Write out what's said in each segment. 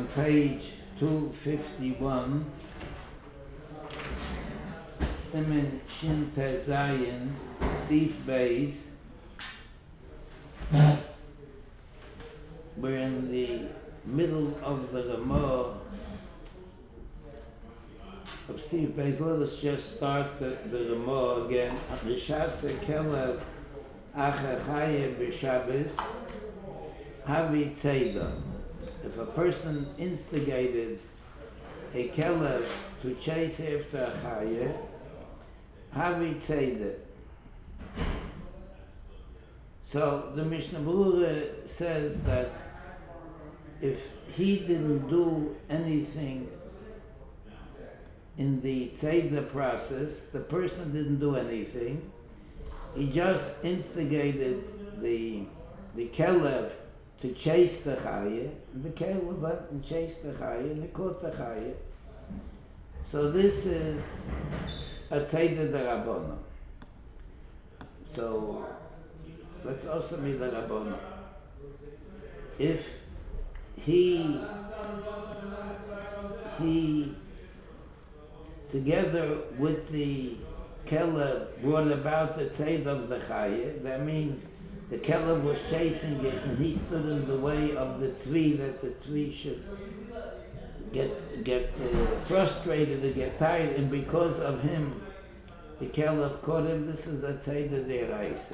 page 251, Simen Shin Tezayin, Sif Beis. We're in the middle of the Gemara of Sif Beis. Let us just start the Gemara again. Rishase Kelev Achachaye B'Shabbos Havi Tzeda. If a person instigated a Kelev to chase after a Chaye, Havi Tzeda. So the Mishnah Berurah says that if he didn't do anything in the Tzeda process, the person didn't do anything, he just instigated the Kelev to chase the Chaye, and the Kelev went and chased the Chaye, and he caught the Chaye. So this is a Tzeda D'Rabbanan. So let's also meet the Rabbanan. If he together with the Kelev brought about the Tzed of the Chaye, that means the Kelev was chasing it and he stood in the way of the Tzvi, that the Tzvi should get frustrated or get tired, and because of him the Kelev caught him. This is a Tzed D'Oraisa.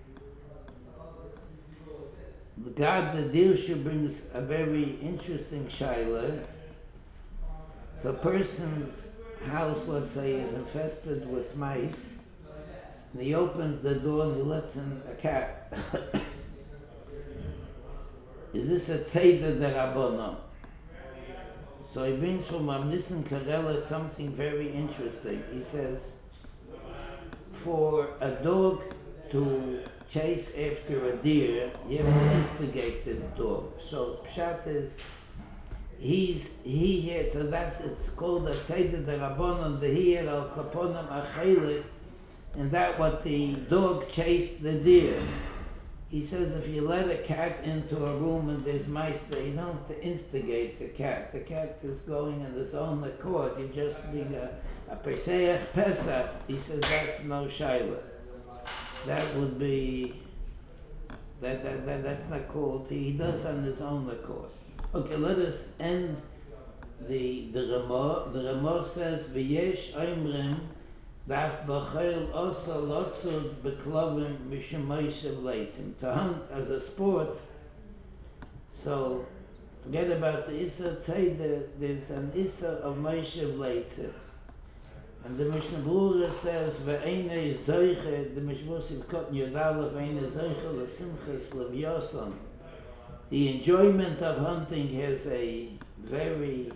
The God, the Dirshu, brings a very interesting shaila. If a person's house, let's say, is infested with mice, and he opens the door and he lets in a cat, is this a Tzeda D'Rabbanan? So he brings from Amnisan Karela something very interesting. He says, for a dog to chase after a deer, you have to instigate the dog. So Pshat is, he here, so that's, it's called a Tzeda D'Rabbanan, the Hiyar al Kaponim Achelik, and that what the dog chased the deer. He says if you let a cat into a room and there's mice there, you don't have to instigate the cat. The cat is going in his own accord. You're just being a Pesach Pesach. He says that's no shaila. That would be, that's not called, he does on his own accord. Okay, let us end the Ramah. The Ramah says, V'yesh oimrim daf b'chayil osa lotzud b'klovim mishemoishev leitzim. To hunt as a sport, so forget about the Issa Tzeda, there's an Issa of Moishev leitzim. And the Mishnah Berurah says, "Ve'einei zoiche," the Mishmos Kot Yodalef, "Ve'einei zoiche l'simchas l'vyoson." The enjoyment of hunting has a very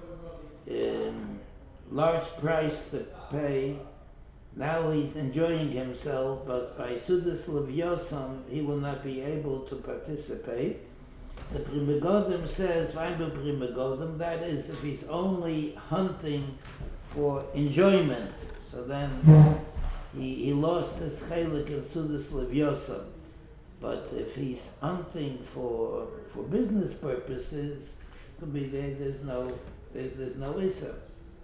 large price to pay. Now he's enjoying himself, but by Sudas l'vyoson, he will not be able to participate. The Pri Megadim says, "V'ayim Pri Megadim," that is, if he's only hunting for enjoyment, so then he lost his chelik in Sudas Levyosa. But if he's hunting for business purposes, could be there's no issa.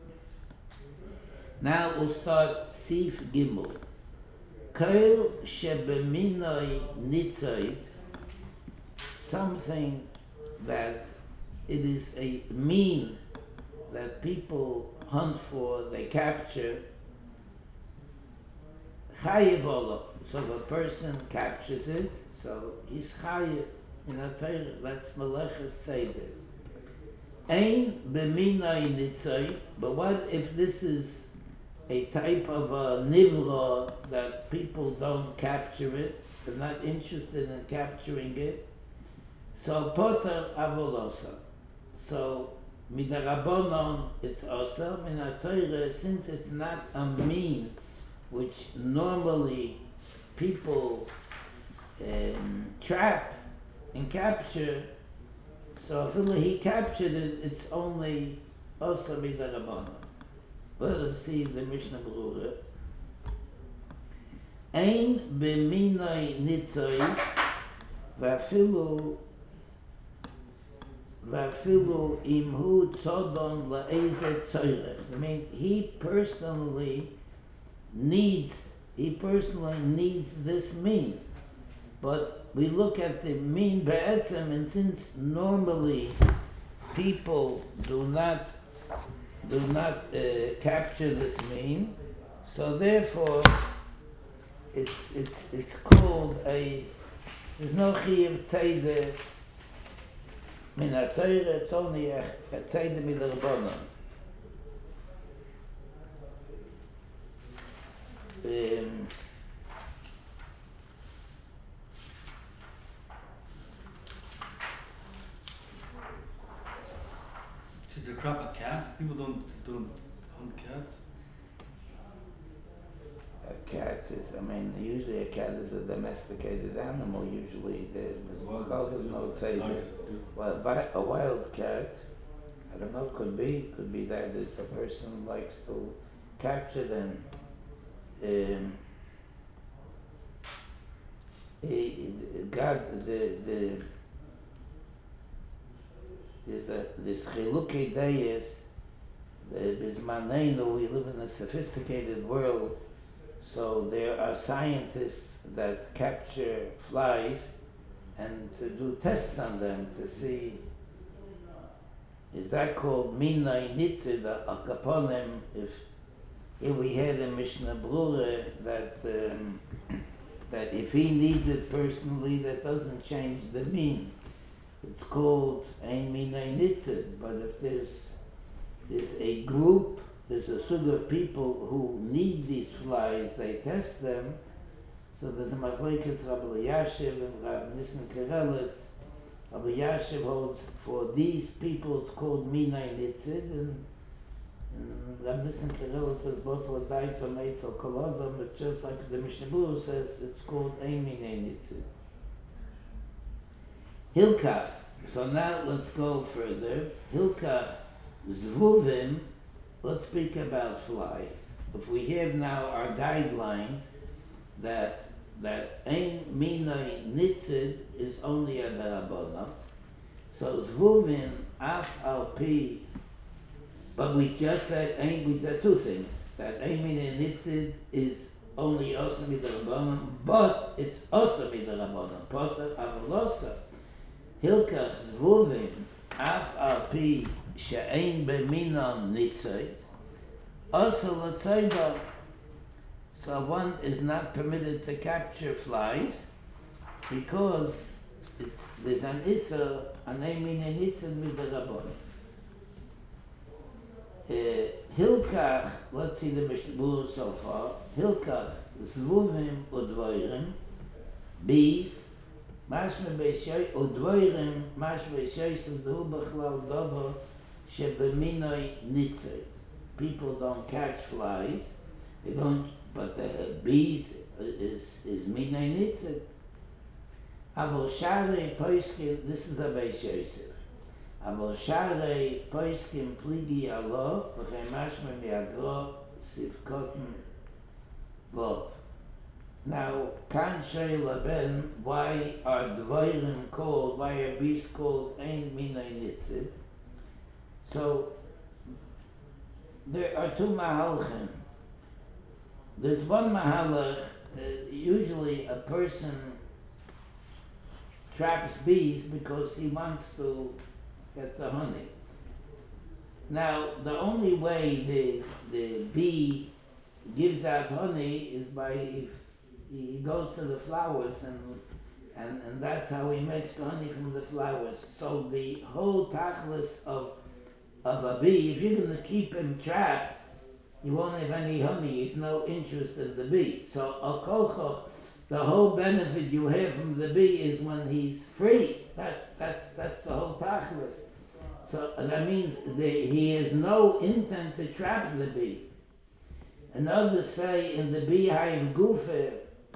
Now we'll start Sif Gimel. Kol shebeminoi nitzoid, something that it is a mean that people hunt for, they capture. Chayev olah. So if a person captures it, so he's chayev in a Torah. That's Melechus Seder. Ein b'minai nitzoy. But what if this is a type of a nivra that people don't capture it? They're not interested in capturing it. So poter avolosa. So Midarabonon, it's also in a Torah, since it's not a mean which normally people trap and capture, so if he captured it, it's only also Midarabonon. Let us see the Mishnah Berurah. Ein b'minoi nitzoi v'afilu ואפילו אם הוא צודון לאיזה צורך. I mean, he personally needs this mean. But we look at the mean be'etzem, and since normally people do not capture this mean, so therefore it's called there's no chiyuv tzedek min ha-Torah, it's only a tzedek min ha-Rabbanon. Should you trap a cat? People don't hunt cats. A cat usually a cat is a domesticated animal. Usually there's no tzedek. Well, a wild cat, I don't know, could be that it's a person likes to capture them. God, this chilukei deis, bismanenu, we live in a sophisticated world, so there are scientists that capture flies and to do tests on them to see, is that called minay nitzid, a kaponim, if we had a Mishnah Brura that if he needs it personally, that doesn't change the mean. It's called ein minay nitzid. But if there's a group, there's a sort of people who need these flies, they test them. So there's a machlekes Rabbi Elyashiv and Rabbi Nissen Kerelis. Rabbi Elyashiv holds for these people it's called minay nitzid, and Rabbi Nissen Kerelis says both ladai tomates or kolodom, but just like the Mishnah Berurah says, it's called ein minay nitzid. Hilkach. So now let's go further. Hilkach zvuvim. Let's speak about flies. If we have now our guidelines that ein minay nitzid is only a darabona. So zvuvim af al pi. But we just said two things. That ein minay nitzid is only osa midarabona, but it's osa midarabona. Potzah avolosa. Hilkach zvuvim af al pi she'ein b'minon nitzid also l'tzayda. So one is not permitted to capture flies because there's an issa an ein minay nitzid midarabona. Hilkach, let's see the Mishnah Berurah so far. Hilkach zvuvim udvoirim, bees. Mashma beishay udvoirim, mashma beishay s'du b'chlal dover shebeminay nitzid. People don't catch flies, they don't, but the bees is minay nitzid. Avol sharei poiskim, this is a beishay. Avol sharei poiskim pligi alo, v'chem mashma mi'agro sivkotim vov. Now, kan sheila ben, why are dvoirim called, why are bees called ein minay nitzid? So, there are two mahalchim. There's one mahalach, usually a person traps bees because he wants to get the honey. Now, the only way the bee gives out honey is by if he goes to the flowers and that's how he makes the honey from the flowers. So the whole tachlis of a bee, if you're going to keep him trapped, you won't have any honey. He's no interest in the bee. So al kolchoch, the whole benefit you have from the bee is when he's free. That's the whole tachlis. So that means he has no intent to trap the bee. And others say in the beehive gufe,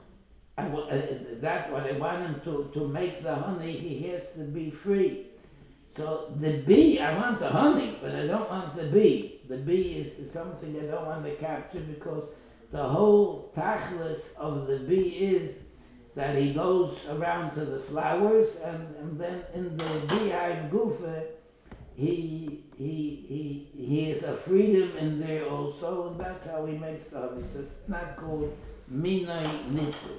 that what I want him to make the honey, he has to be free. So the bee, I want the honey, but I don't want the bee. The bee is something I don't want to capture because the whole tachlis of the bee is that he goes around to the flowers and then in the beehive gufe, he has a freedom in there also, and that's how he makes the hobby. So it's not called Minay Nitzit.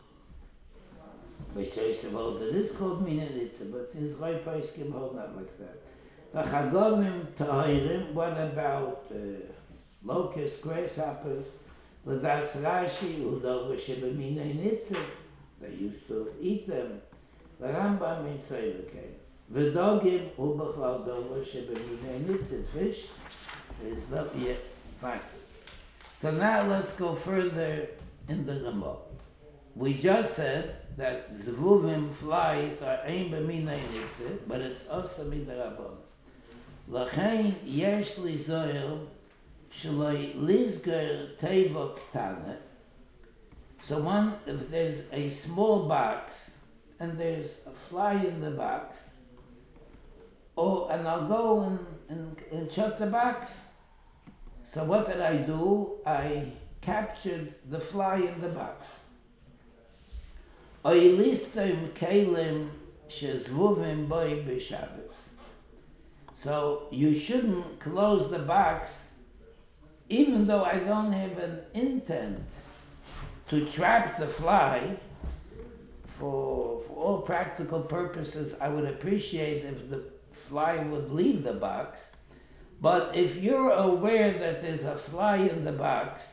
Which says about it is called Minay Nitzit, but since Rai Paiskim hold not like that. The Chagomim Tahirim, what about locusts, grasshoppers? The Das Rashi, Udova Sheba Minay Nitzit, they used to eat them. The Rambam in Seirukei. V'dogim ubachlal dover shebeminei nitzit, fish is not yet practiced. So now let's go further in the Ramah. We just said that zvuvim, flies, are ein b'minei nitzit, but it's also midarabon. Lachein yesh li zoel shloi lizger tevo ktana. So if there's a small box and there's a fly in the box, and I'll go and shut the box. So what did I do? I captured the fly in the box. So you shouldn't close the box, even though I don't have an intent to trap the fly. For all practical purposes, I would appreciate if the fly would leave the box. But if you're aware that there's a fly in the box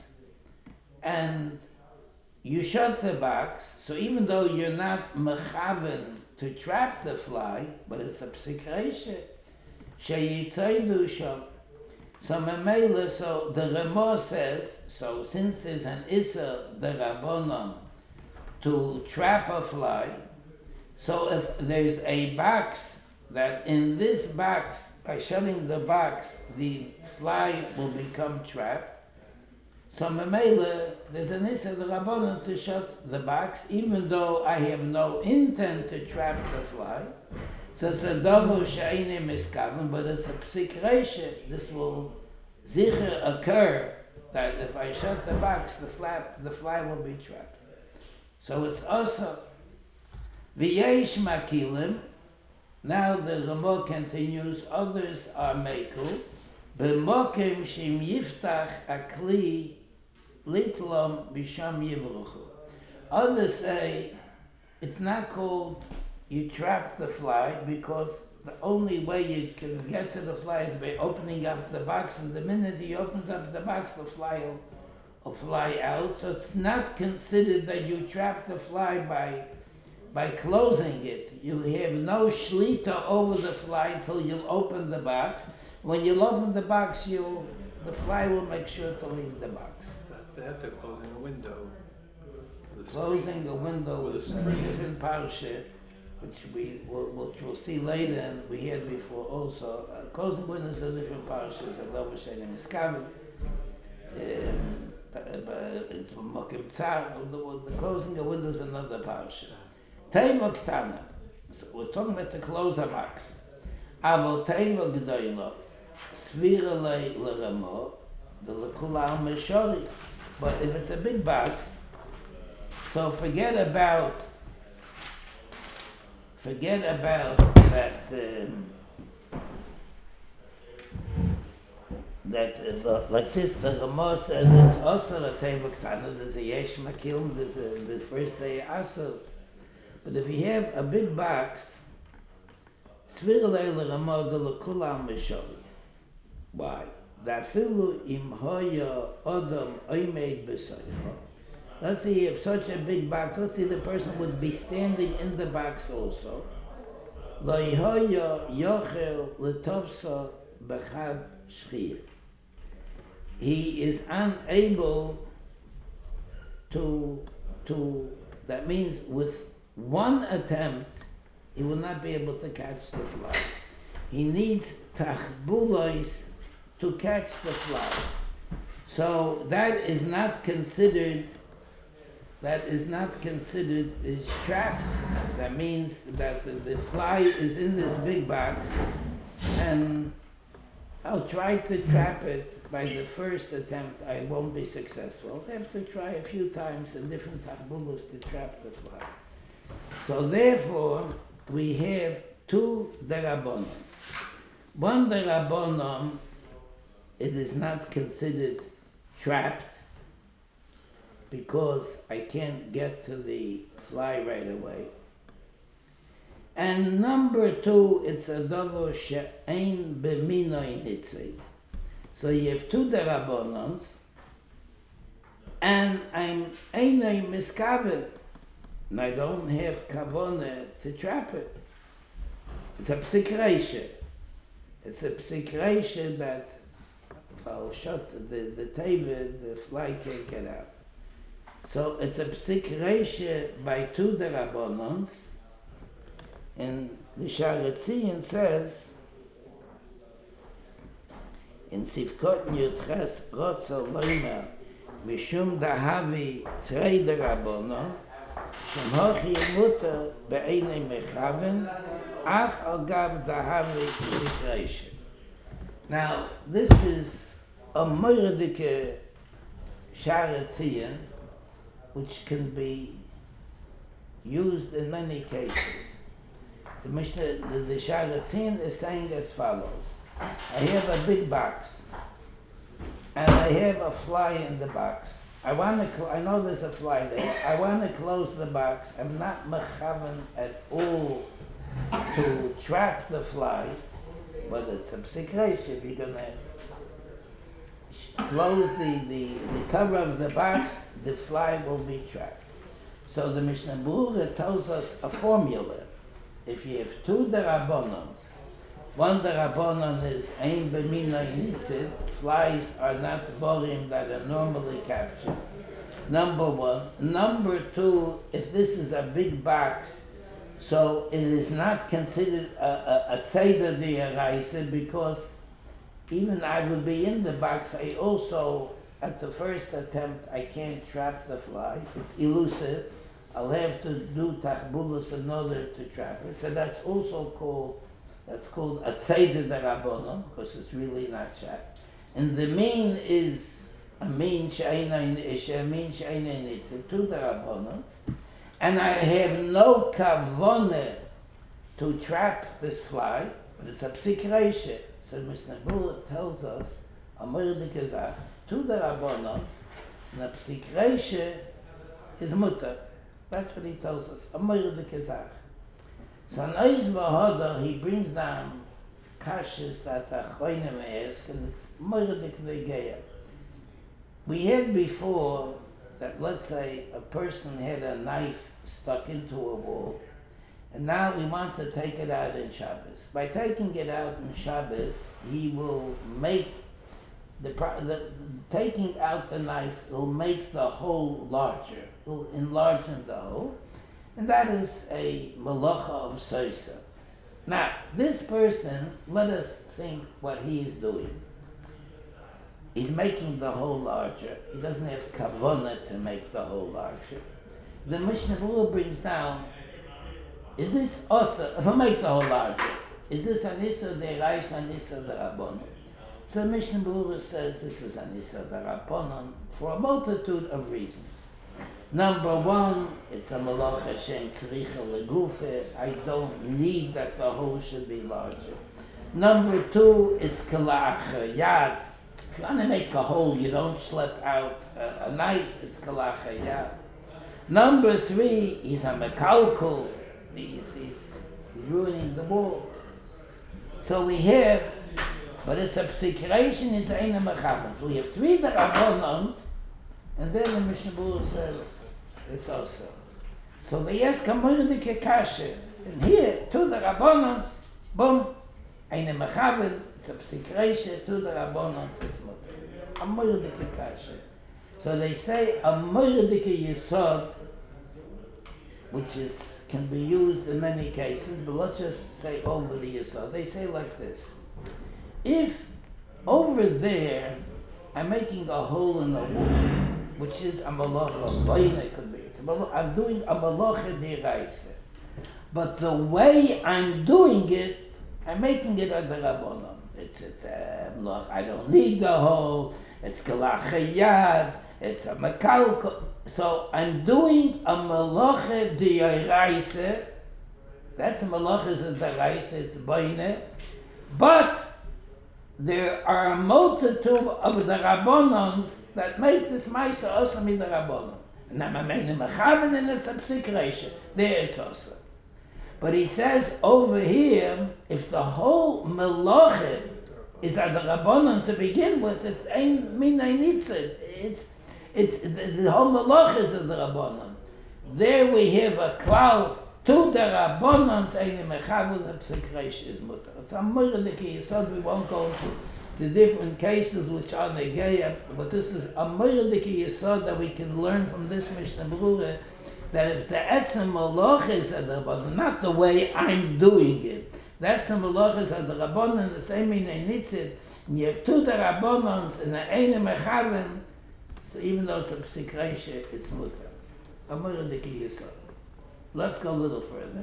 and you shut the box, so even though you're not mechaven to trap the fly, but it's a psikreshe, sheyitzaydu sham. So Memela, so the Ramah says, so since there's an Issa, the Rabbonon, to trap a fly, so if there's a box, that in this box, by shutting the box, the fly will become trapped. So Memela, there's an Issa, the Rabbonon, to shut the box, even though I have no intent to trap the fly. So it's a double she'eini miskaven, but it's a psik reisha. This will zicher occur that if I shut the box, the fly will be trapped. So it's also v'yesh makilim. Now the Ramah continues. Others are mekel b'mokim shim yiftach akli litlom b'sham yivruchu. Others say it's not called you trap the fly because the only way you can get to the fly is by opening up the box, and the minute he opens up the box, the fly will fly out. So it's not considered that you trap the fly by closing it. You have no shlita over the fly until you open the box. When you open the box, the fly will make sure to leave the box. That's the heter closing a window. Closing a window with a different parsha, which we'll see later, and we had before also. Closing windows are different parshas. Adov Shenim is covered. It's from Mokim Tzar. The closing of windows is another parsha. Teiva Ktana. So we're talking about the closer box. Avo Teiva G'dayla. Svira L'Ramo. The L'Kulam Meshori. But if it's a big box, so forget about that like this, the Ramah said it's also a Teiva Ktana. There's a Yesh Makil, there's the first day Asos. But if you have a big box, Svir Leila Ramah de L'Kulam Meshori. Why? Dafilu im hoya Adam oimed b'soicha. Let's say you have such a big box. Let's say the person would be standing in the box also. Lo hoya yochel l'tovsa b'chad shchir. He is unable to. That means with one attempt, he will not be able to catch the fly. He needs tachbulois to catch the fly. So that is not considered is trapped. That means that the fly is in this big box, and I'll try to trap it. By the first attempt, I won't be successful. I have to try a few times in different tachbulos to trap the fly. So therefore, we have two derabonim. One derabonon, it is not considered trapped because I can't get to the fly right away. And number two, it's a davar she'ein b'minoi nitzid. So you have two derabonons, and I'm einay miskaven, and I don't have kavona to trap it. It's a psik reisha. It's a psik reisha that if I'll shut the table, the fly can't get out. So it's a psik reisha by two derabonons, and the Sharetzian says, in Sivkot Yudches Rotzo Loimer, Mishum Dahavi Trei Derabonon, Shem Hochi Mutter Be'enei Mechaven, Af Al Gav Dahavi Psik. Now, this is a Mordike Sharetzian, which can be used in many cases. The Mishnah, the Sharetzian is saying as follows. I have a big box, and I have a fly in the box. I know there's a fly there. I want to close the box. I'm not mechaven at all to trap the fly, but it's a psik reisha. If you're going to close the cover of the box, the fly will be trapped. So the Mishnah Berurah tells us a formula. If you have two derabonons, one derabonon is ein b'minoi nitzid, flies are not volume that are normally captured. Number one. Number two, if this is a big box, so it is not considered a tzeder d'oraisa, because even I will be in the box, I also, at the first attempt, I can't trap the fly. It's elusive. I'll have to do tachbulus in order to trap it. So that's also called a tzeder derabonon, because it's really not trapped. And the mean is a mean she'einai nitzid, two derabonons, and I have no kavone to trap this fly, but it's a psik reisha. So Mishnah Berurah tells us a mordike zach, two derabonons, and a psik reisha is mutter. That's what he tells us, a mordike zach. So in Ois V'Hoda, he brings down kashas that Achronim ask, and it's mordike negeya. We had before that, let's say, a person had a knife stuck into a wall, and now he wants to take it out in Shabbos. By taking it out in Shabbos, he will make taking out the knife will make the hole larger. It will enlarge the hole, and that is a malacha of soisa. Now, this person, let us think what he is doing. He's making the hole larger. He doesn't have kavanah to make the hole larger. The Mishnah Berurah brings down, is this also, if I make the hole larger, is this an issa d'oraisa, an issa d'rabbanan? So Mishnah Berurah says this is an issa d'rabbanan for a multitude of reasons. Number one, it's a malacha she'en tzricha legufe. I don't need that the hole should be larger. Number two, it's kalacha yad. If you want to make a hole, you don't schlep out a knife. It's kalacha yad. Number three, he's a mekalkul. He's ruining the wall. So we have, but it's a psikration, is ein mechaben. So we have three derabonons, and then the Mishnah Berurah says it's also. So they ask a mordike kasha, and here two derabonons, boom, ein mechaben. It's a psikration, two derabonons is mutter. A mordike kasha. So they say a mordike yesod, which can be used in many cases, but let's just say over the yesod. They say like this: if over there I'm making a hole in the wall, which is a malacha, it could be. I'm doing a malacha d'oraisa, but the way I'm doing it, I'm making it a derabonon. It's a malacha. I don't need the hole. It's kalacha yad. It's a mekalko. So I'm doing a malacha d'oraisa. That's a malacha d'oraisa. It's boine. But there are a multitude of the Rabbanons that make this Maisa also with the Rabbanon. And I'm a mechaven and it's a psikresha. There it's also. But he says over here, if the whole melacha is at the Rabbanon to begin with, it's ein minay nitzid. It's the whole melacha is at the Rabbanon. There we have a klal to the Rabbanons ein mechaven and psikresha is mutter. It's a murder so we won't go into the different cases which are negaya, but this is a murdiki yesod that we can learn from this Mishnah Berurah, that if the etzem malach is at the Rabbanon, not the way I'm doing it, that's the malach is at the Rabbanon, the same in a nitzid, and you have two the Rabbonons and the eine mechaven, so even though it's a psikresha, it's mutter. A murdiki yesod. Let's go a little further.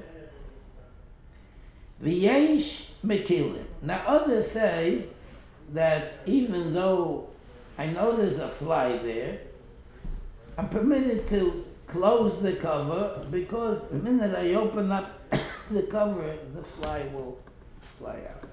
V'yesh mekilim. Now others say that even though I know there's a fly there, I'm permitted to close the cover because the minute I open up the cover, the fly will fly out.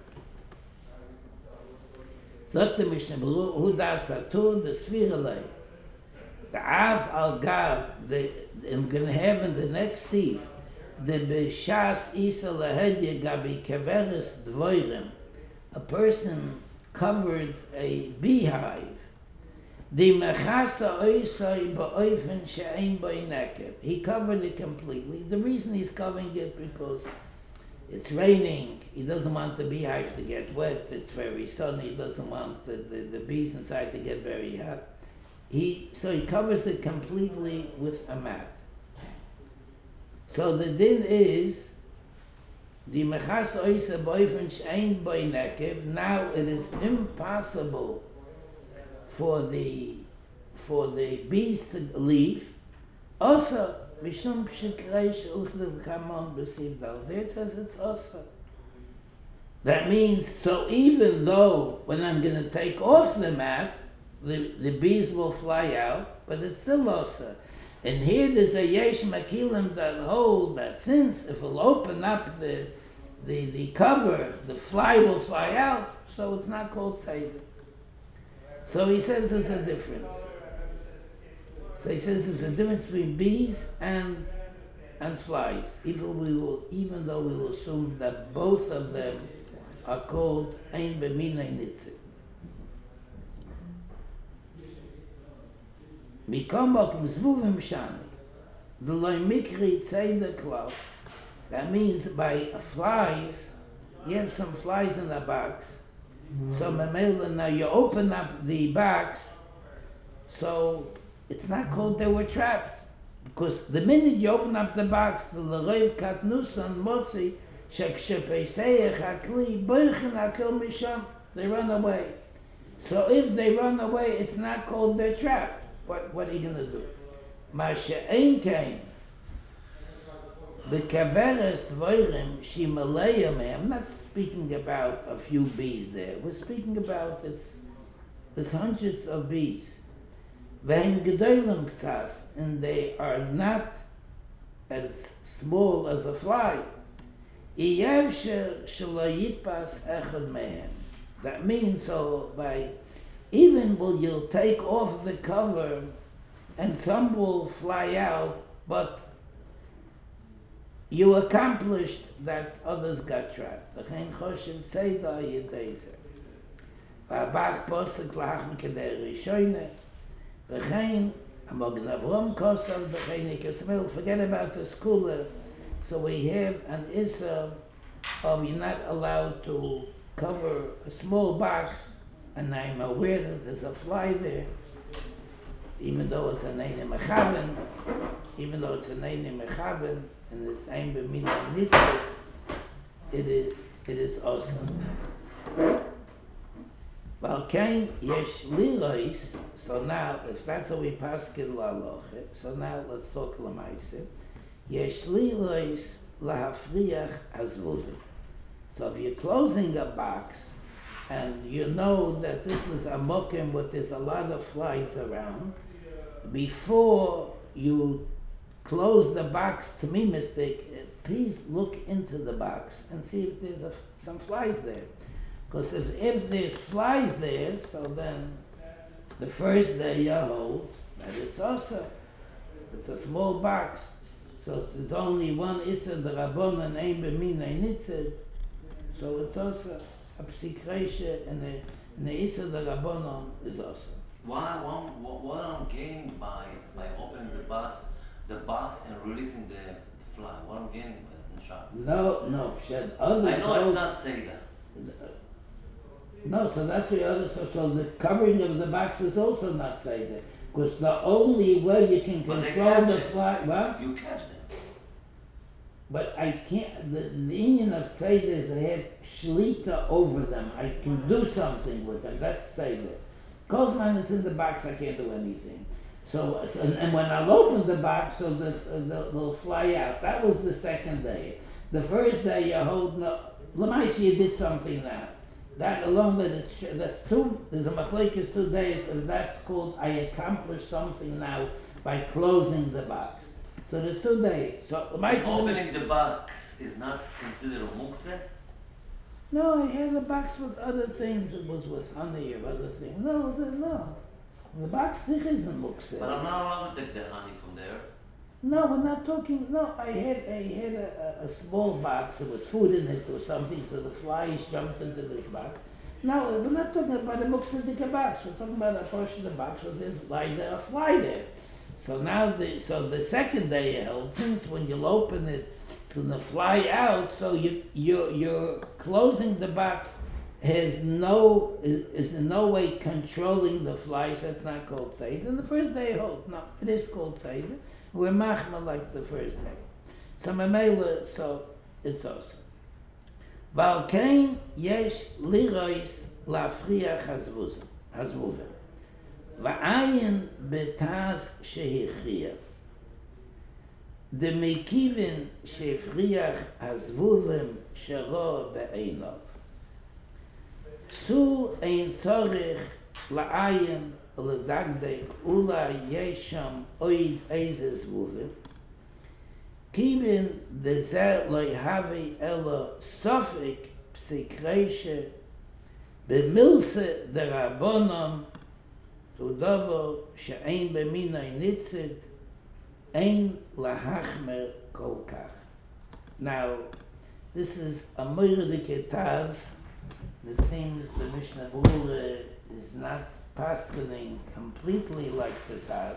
Sagt der Mishnah Berurah, who does that too? The Sviralei. The Av al Gav, I'm going to have in the next sieve, the Beshas Isa Lahedya Gabi Keveres Dvoirem, a person covered a beehive. The mechasa oisai ba'oifen she'ein boi neked. He covered it completely. The reason he's covering it because it's raining. He doesn't want the beehive to get wet. It's very sunny. He doesn't want the bees inside to get very hot. So he covers it completely with a mat. So the din is the mechas oisa boyfriend she'ein boi nekev. Now it is impossible for the bees to leave. Also, mishum shekreish uchlev kamon b'siv dal. There it says it's also. That means, so even though when I'm going to take off the mat, the bees will fly out, but it's still also. And here there's a yesh makilim that hold that since if we'll open up the cover, the fly will fly out, so it's not called seder. So he says there's a difference. So he says there's a difference between bees and flies, even though we will assume that both of them are called ein b'minay nitzid. Mikomok mzvuvim shani. The loy mikri tzeder klal. That means by flies, you have some flies in the box. So now you open up the box, so it's not called they were trapped. Because the minute you open up the box, the l'reiv katnusan motzi shekshepeiseich hakli boichin hakil misham, they run away. So if they run away, it's not called they're trapped. What are you going to do? Masha'ein came. The kaveres dvoirem shimaleya me. I'm not speaking about a few bees there. We're speaking about there's hundreds of bees. Vehem gedolim k'tas, and they are not as small as a fly. Iyev shelo yitpas echad mehem. That means so by even will you'll take off the cover and some will fly out, but you accomplished that others got trapped. V'chein choshev tzeda yedezer. V'abach posek lach mekeder rishoyne. V'chein amogen avrom kosav v'chein ikasmil. Forget about the schooler. So we have an issa of you're not allowed to cover a small box, and I'm aware that there's a fly there, even though it's an eine mechaven, and it's ein b'minay nitzid, it is awesome. Well, kein yesh lilois. So now, if that's how we paskin la'aloche, so now let's talk l'maise. Yesh lilois lahafriach hazvuvim. So if you're closing a box, and you know that this is a mokim where there's a lot of flies around, before you close the box, to me, please look into the box and see if there's some flies there. Because if there's flies there, so then the first day you hold, that it's also, it's a small box. So there's only one Issa, the Rabbanan, Ein B'Mina Nitzid. So it's also a psikresha, and the Issa, the Rabbanan, is also. What I'm gaining by opening the box and releasing the fly? What I'm gaining by it in Shabbos? No, Pshat. Others I know hold, it's not Seder. No, so that's the other, so the covering of the box is also not Seder. Because the only way you can But they control catch the it. fly, what? You catch them. But I can't, the Indian of Seder is I have shlita over them. I can do something with them, that's Seder. Kozman is in the box, I can't do anything. So and when I'll open the box, so they'll fly out. That was the second day. The first day you hold, no, Lamaisi, you did something now. That alone, that's two, there's a machlekes 2 days, and that's called I accomplished something now by closing the box. So there's 2 days. So Opening the box is not considered a muktzeh? No, I had the box with other things. It was with honey or other things. No. The box sich isn't muktzeh. But I'm not allowed to take the honey from there. No, we're not talking. No, I had a small box. There was food in it or something, so the flies jumped into this box. No, we're not talking about a muktzedika box. We're talking about a portion of the box where there's a fly there. So now, the second day you held, since when you'll open it, it's going to fly out. So you're closing the box is in no way controlling the flies. That's not called Seder. And the first day you hold, no, it is called Seder. We're machma like the first day. So Mamela, so it's also. Valkein yesh lirois lafriach hazvuvim. Va'ayin betaz shehichriach. The mekivin shefriach hazvuvim shero be'einov. Su ein tzorich la'ayin L'dagdek ula yesham oid eizes vuvim. Kivin dezer loy havi elo sofik psikreshe b'milse derabonon udovo she'ein b'minay nitzit ein lahachmer kol kach. Now, this is a moirdike taz. It seems the Mishnah Berurah is not paschening completely like the Taz,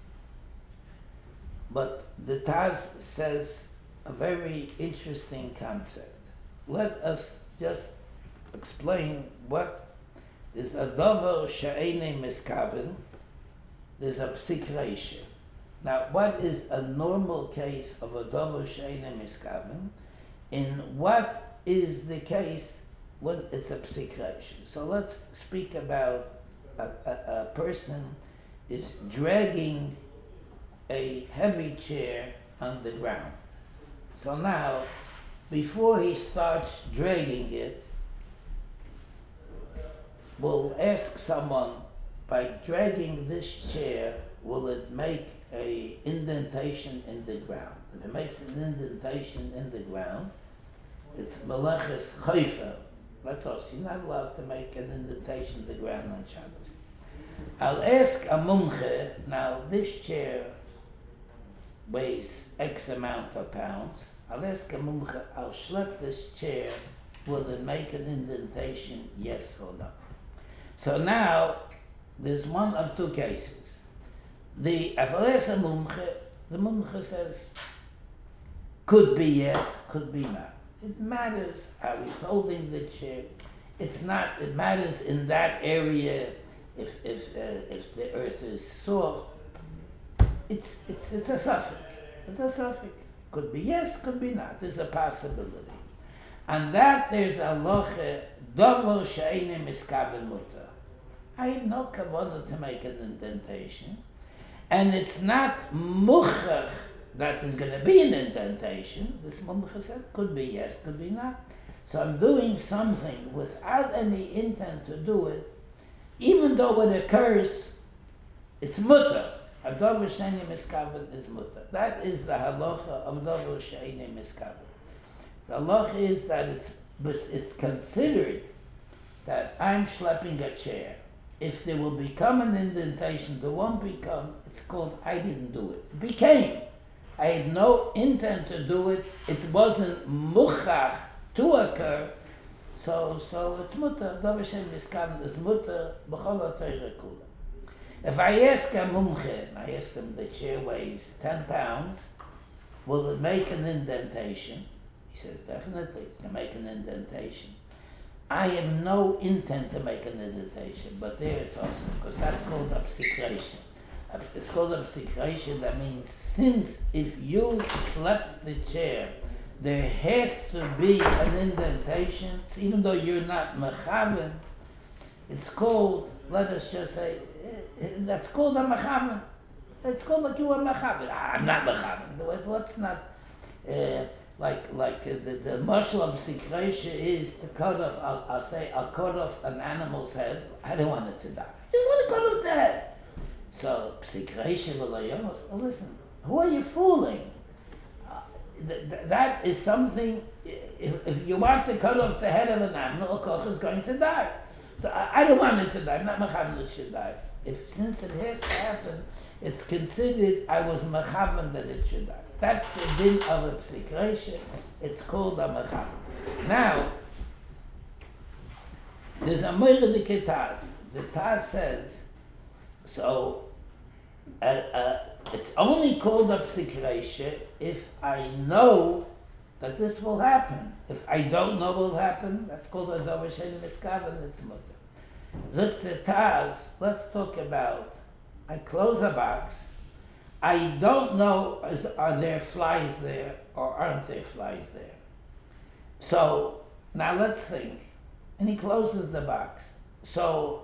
but the Taz says a very interesting concept. Let us just explain what is a dover she'ene miskaven. There's a psikresha. Now, what is a normal case of a dover she'ene miskaven? In what is the case when it's a psikresha? So let's speak about a person is dragging a heavy chair on the ground. So now, before he starts dragging it, we'll ask someone, by dragging this chair, will it make an indentation in the ground? If it makes an indentation in the ground, it's meleches chayfer. That's all. You're not allowed to make an indentation in the ground on Shabbos. I'll ask a mumche, now this chair weighs X amount of pounds. I'll ask a mumche, I'll schlep this chair, will it make an indentation, yes or no? So now, there's one of 2 cases. If I'll ask a mumche, the mumche says, could be yes, could be no. It matters how he's holding the chair. It matters in that area if the earth is soft. It's a suffix. It's a suffix. Could be yes, could be not. There's a possibility. And that there's a loche, dovo she'ene miskaven muta. I have no kavanah to make an indentation. And it's not muchach that is going to be an indentation. This mumcha said, could be yes, could be not. So I'm doing something without any intent to do it, even though when it occurs, it's mutter. A dover she'ene miskaven is mutter. That is the halacha of dover she'ene miskaven. The halacha is that it's considered that I'm schlepping a chair. If there will become an indentation, there won't become, it's called I didn't do it. It became. I had no intent to do it. It wasn't muchach to occur. So it's mutter. Davar Shem Miskaven is mutter b'chol ha'Torah kula. If I ask a mumche, and I ask him the chair weighs 10 pounds, will it make an indentation? He says, definitely, it's going to make an indentation. I have no intent to make an indentation, but there it's also, because that's called obsecration. It's called obsecration, that means since if you slept the chair, there has to be an indentation, even though you're not mechaven, it's called, let us just say, that's called a mechaven. It's called like you are mechaven. I'm not mechaven. Let's not, the martial obsecration is to cut off, I'll say, I'll cut off an animal's head. I don't want it to die. I just want to cut off the head. So, obsecration, listen, who are you fooling? That is something, if you want to cut off the head of an animal, a koch is going to die. So I don't want it to die, I'm not mechaven it should die. Since it has to happen, it's considered I was mechaven that it should die. That's the din of obsecration, it's called a mechaven. Now, there's a moira de ketaz. The Taz says, so it's only called obsecration if I know that this will happen. If I don't know what will happen, that's called a davar she'ein miskaven, it's mutter. Zok the Taz, let's talk about, I close a box, I don't know, are there flies there or aren't there flies there? So, now let's think. And he closes the box. So,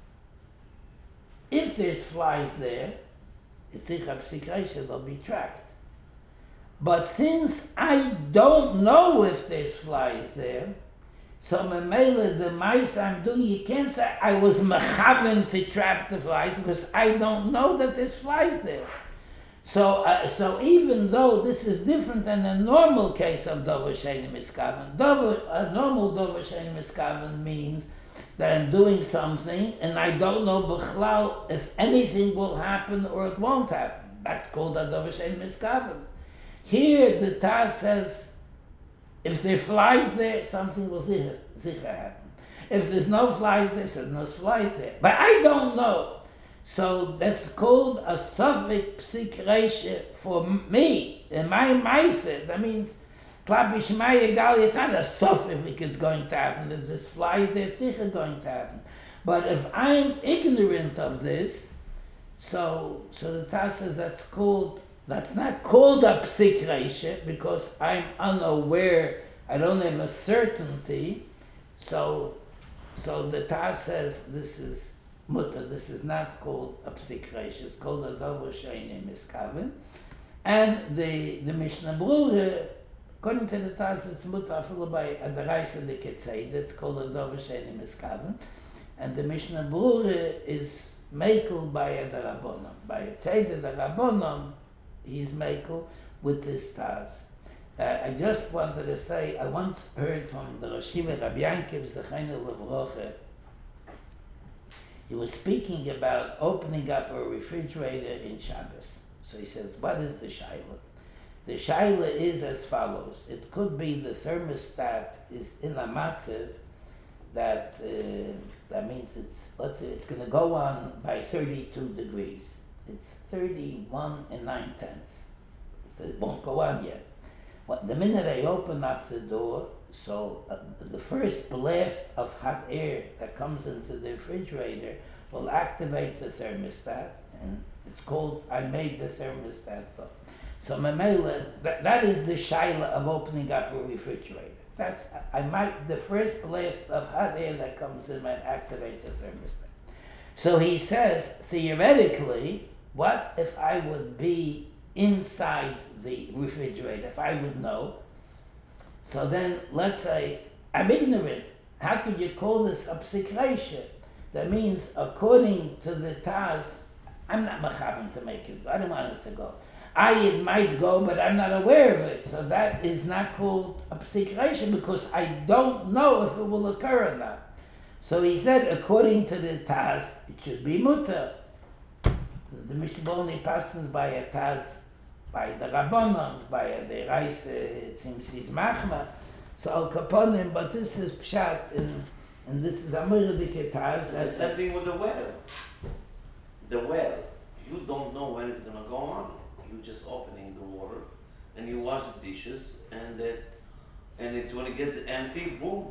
if there's flies there, it's obsecration, they'll be tracked. But since I don't know if there's flies there, so memela the mice I'm doing, you can't say I was mechaven to trap the flies because I don't know that there's flies there. So even though this is different than a normal case of davar she'ein miskaven, a normal davar she'ein miskaven means that I'm doing something and I don't know b'chlal if anything will happen or it won't happen. That's called a davar she'ein miskaven. Here the Taz says, if there are flies there, something will sicher happen. If there's no flies there, there's no flies there. But I don't know. So that's called a suffix psikresha for me, in my meiser. That means, klapi shmai egal, it's not a suffix if it's going to happen. If there's flies there, it's sicher going to happen. But if I'm ignorant of this, so the Taz says that's not called a psikresha because I'm unaware, I don't have a certainty. So the Taz says this is mutter, this is not called a psikresha, it's called a davar she'ein miskaven. And the Mishnah Berurah, according to the Taz, it's mutter afilu by a deraisa de ketzei, that's called a davar she'ein miskaven. And the Mishnah Berurah is mekel by a derabonon. By a tzeder derabonon, he's mekel with this Taz. I just wanted to say, I once heard from the Rosh Yeshiva Rabbi Yankiv Zechayna Levrocha. He was speaking about opening up a refrigerator in Shabbos. So he says, what is the shaila? The shaila is as follows. It could be the thermostat is in a matzav that means it's going to go on by 32 degrees. It's 31 and 9/10. So it won't go on yet. The minute I open up the door, so the first blast of hot air that comes into the refrigerator will activate the thermostat, and it's called, I made the thermostat go. So memela, that is the shaila of opening up a refrigerator. That's, the first blast of hot air that comes in might activate the thermostat. So he says, theoretically, what if I would be inside the refrigerator, if I would know? So then, let's say, I'm ignorant. How could you call this a psikresha? That means, according to the Taz, I'm not mechaven to make it go. I don't want it to go. It might go, but I'm not aware of it. So that is not called a psikresha because I don't know if it will occur or not. So he said, according to the Taz, it should be mutter. The Mishnah only passes by a Taz, by the Rabbanons, by the Reis, it seems he's Machma. So Al Kaponim, but this is Pshat, and this is Amuradike Taz. It's the same thing with the well. The well, you don't know when it's gonna go on. You just opening the water, and you wash the dishes, and it's when it gets empty, boom,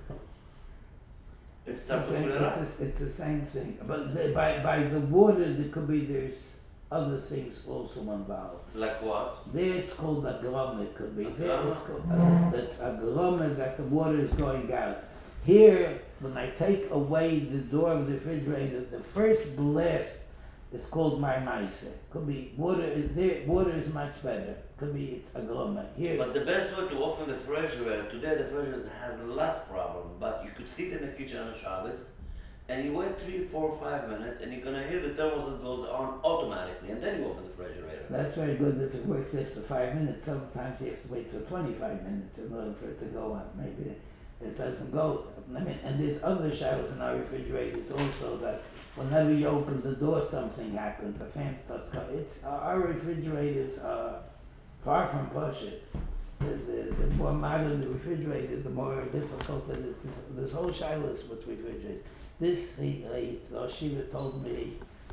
it starts to fill it up. It's the same thing. But by the water, there's other things also involved. Like what? There it's called a groma, it could be. A There groma? it's called, that's a groma that the water is going out. Here, when I take away the door of the refrigerator, the first blast is called marmaisa. Could be water is there. Water is much better. Could be it's a groma. Here, But the best way to open the refrigerator, today the refrigerator has less problem, but you could sit in the kitchen on Shabbos, and you wait 3, 4, 5 minutes, and you're gonna hear the thermostat goes on automatically, and then you open the refrigerator. that's very good if it works after 5 minutes. Sometimes you have to wait for 25 minutes in order for it to go on. Maybe it doesn't go. I mean, and there's other showers in our refrigerators also that whenever you open the door, something happens. The fan starts going. Our refrigerators are far from pushing. The more modern the refrigerator, the more difficult it is. This whole shilas with refrigerators. This, Shiva told me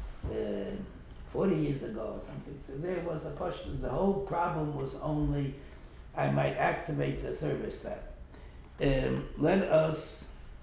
40 years ago or something. So there was a push. The whole problem was only I might activate the thermostat. Let us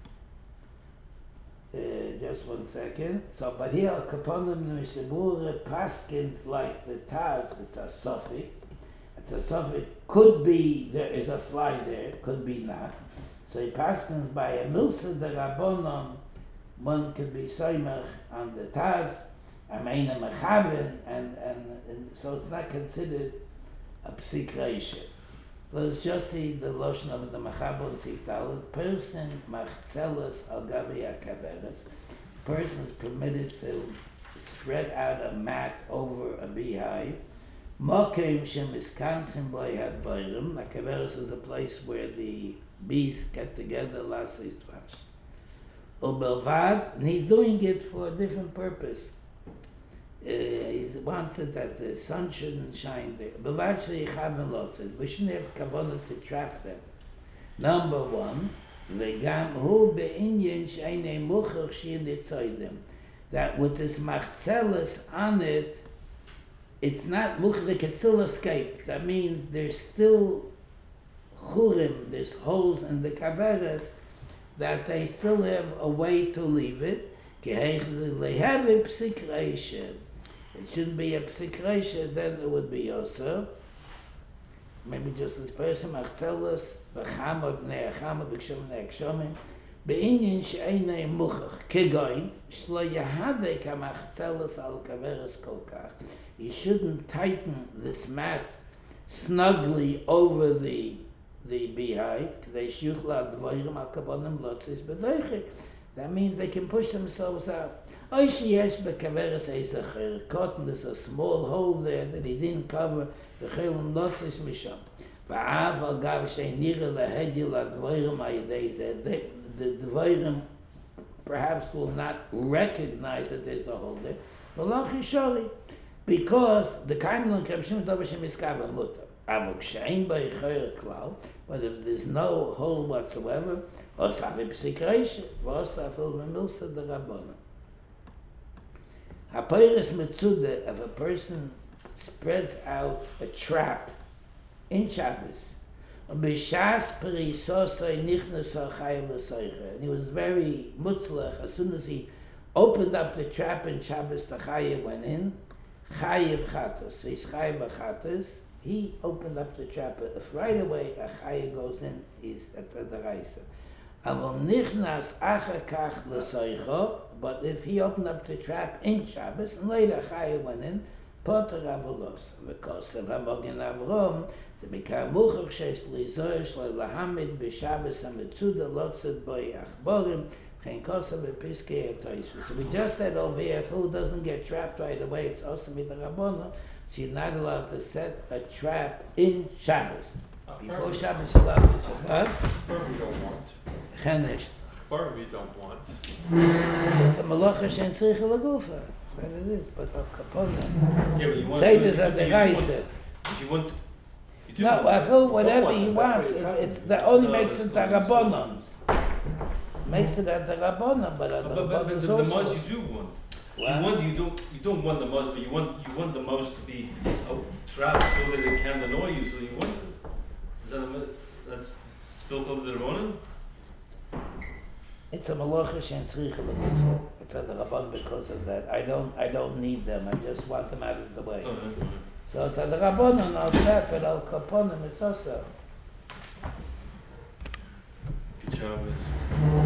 just 1 second. So, but here Kaponim Mishabura Paskins like the Taz. It's a suffix. It's a suffix. Could be there is a fly there. Could be not. So he Paskins by a Milsa de Rabbonon. One could be Soymach on the Taz. I mean a Mechaven, and so it's not considered a psik reisha. Let's just see the lotion of the Machabon Siftal. Person machzelas al gabi akaveres. Person is permitted to spread out a mat over a beehive. Mokim shemiskansim boy had bayrim. Akaveres is a place where the bees get together. Last is tvash. Ubelvad, and he's doing it for a different purpose. He wants it that the sun shouldn't shine there. We shouldn't have kavanah to trap them. Number one, that with this machzelas on it, it's not much, they can still escape. That means there's still churim, there's holes in the kaveras, that they still have a way to leave it. It shouldn't be a psik reisha, then it would be also. Maybe just this person, machzelas, v'chamot ne'achamot, v'kshom ne'akshomim, be'inyin she'einei muchach, kegoin, shlo yahadek ha'machzelas al kaveres kolkach. You shouldn't tighten this mat snugly over the beehive. That means they can push themselves out. Cotton, there's a small hole there that he didn't cover. The dvorim perhaps will not recognize that there's a hole there. Because the kaimlon kamshim tovashim is kava mutter. But if there's no hole whatsoever, osavi psikreisha, osafil memilsa de rabbona. Hapoiris metzuda, if a person spreads out a trap in Shabbos, and he was very mutzlach. As soon as he opened up the trap in Shabbos, the chaya went in. Chayiv chatas, so he's chayiv chatas. He opened up the trap. If right away a chaya goes in, he's at the deraisa. Avol nichnas achakach l'soicho. But if he opened up the trap in Shabbos and later chaya went in, poter avolos. Because of Hamogin Avrom, to become muchach sheis lizoy shlo lahamid b'Shabbos hametzuda lotzed boy achborim. So we just said over here, if who doesn't get trapped right away, it's also with the Rabbana. She's not allowed to set a trap in Shabbos. Before Shabbos, she's allowed to Shabbat. We don't want. Chenesh. kapara we don't want. It's a malacha shein tzricha lagufa. That it is, but al kapona. Yeah, but you want Sages to, of the you guy want- said. But you want. You do No, want- I feel whatever want he it, wants. that's what It's that only No, makes that's it cool, a that's cool. rabbanon. Makes it a rabbanon, but a But rabbanon is the also. most you do want. What? You don't want the most, but you want the most to be trapped so that it can't annoy you. So you want it. Is that that's still called the rabbanon? It's a malacha shein tzricha lagufa. It's a rabbanon because of that. I don't need them. I just want them out of the way. Okay. So it's a rabbanon of that, but al kaponim it's also. Good Shabbos.